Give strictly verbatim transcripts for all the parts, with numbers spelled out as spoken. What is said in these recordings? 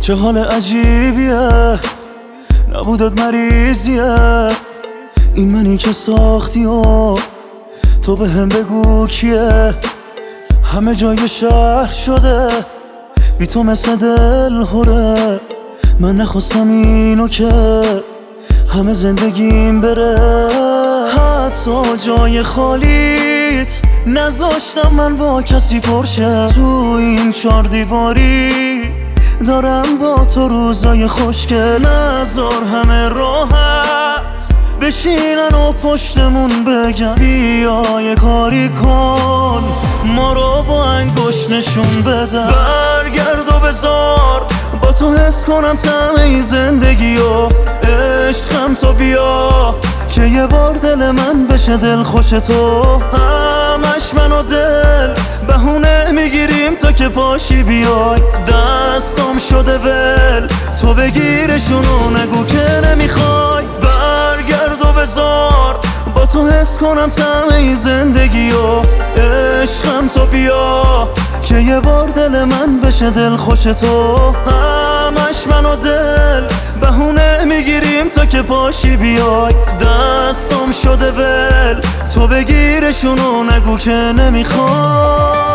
چه حال عجیبیه، نبودت مریضیه. این منی که ساختی و تو به هم بگو کیه. همه جای شهر شده بی تو مثل دل هره. من نخواستم اینو که همه زندگیم بره. حتی جای خالیت نذاشتم من با کسی پرشه. تو این چار دیواری دارم با تو روزای خوشگل. نذار همه راحت بشینن و پشتمون بگن بیا یه کاری کن ما رو با انگشت نشون بدن. برگرد و بذار با تو حس کنم طعم این زندگی و عشقم. تو بیا که یه بار دل من بشه دل خوش تو. همش من و دل بهونه میگیریم تا که پاشی بیای. دستم شده ول تو بگیرشونو نگو که نمیخوای. برگرد و بذار با تو حس کنم طعم این زندگی و عشقم. تو بیا که یه بار دل من بشه دل خوش تو. همش من و دل بهونه میگیریم تا که پاشی بیای. دستم شده ول تو بگیرشونو نگو که نمیخوای.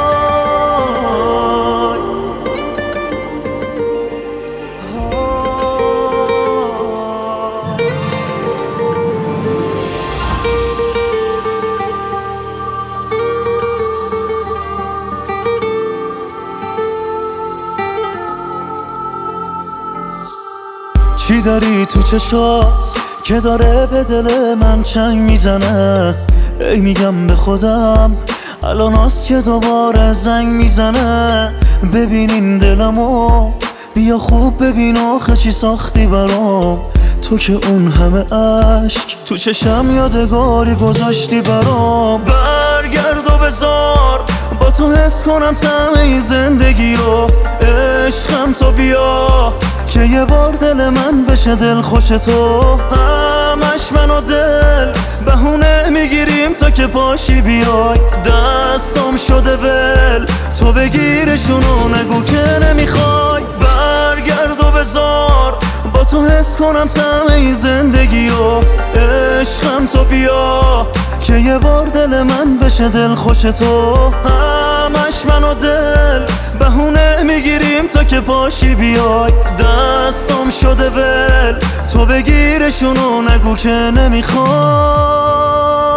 چی داری تو چشات که داره به دل من چنگ میزنه؟ ای میگم به خودم الان هست که دوباره زنگ میزنه. ببینین دلمو بیا خوب ببین آخه چی ساختی برام. تو که اون همه عشق تو چشم یادگاری گذاشتی برام. برگرد و بذار با تو حس کنم طعم این زندگی رو عشقم. تو بیا که یه بار دل من بشه دل خوش تو. همش من و دل بهونه میگیریم تا که پاشی بیای. دستم شده ول تو بگیرشونو نگو که نمیخوای. برگرد و بذار با تو حس کنم طعم این زندگی و عشقم. تو بیا که یه بار دل من بشه دل خوش تو. همش من و دل بهونه میگیریم تا که پاشی بیای. دستم شده ول تو بگیرشونو نگو که نمیخوای.